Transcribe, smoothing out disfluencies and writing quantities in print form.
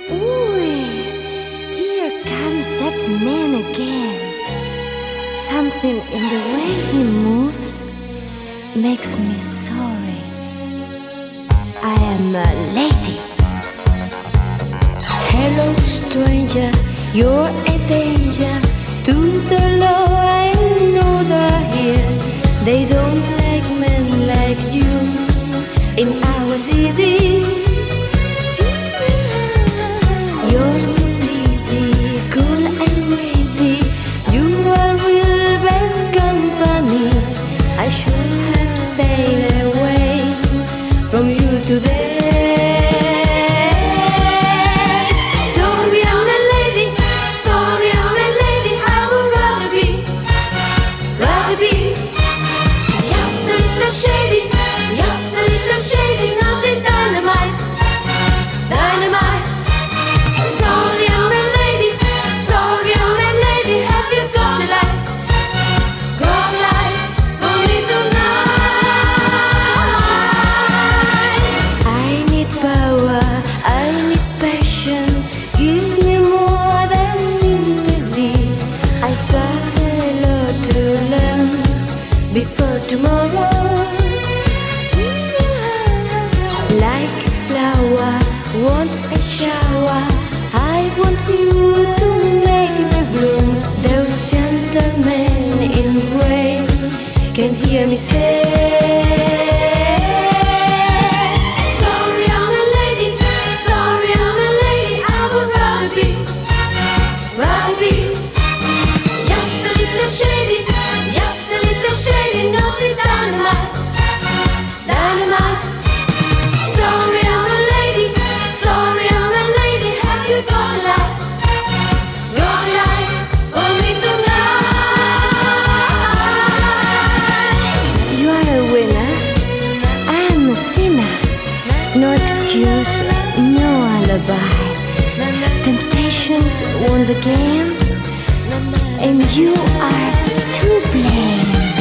Ooh, here comes that man again. Something in the way he moves makes me sorry. I am a lady. Hello, stranger, you're a danger to the law. I know they're here. They don't like men like you in our city. You're too pretty, cool and witty. You are real bad company. I should have stayed away from you today. Sorry, I'm a lady. Sorry, I'm a lady. I would rather be just a little shady, just a little shady, not a dynamite. Sorry, I'm a lady. Sorry, I'm a lady. Have you got a life? Got a life for me tonight? I need power, I need passion. Give me more than sympathy. I've got a lot to learn before tomorrow. Like a flower, want a shower. I want you to make me bloom. Those gentlemen in gray can hear me say, sorry, I'm a lady. Sorry, I'm a lady. I would rather be just a little shady, just a little shady, not the dynamite. Sorry, I'm a lady. Sorry, I'm a lady. Have you got a life? Got a life for me tonight? You are a winner. I am a sinner. No excuse, no alibi. Temptations won the game, and you are to blame.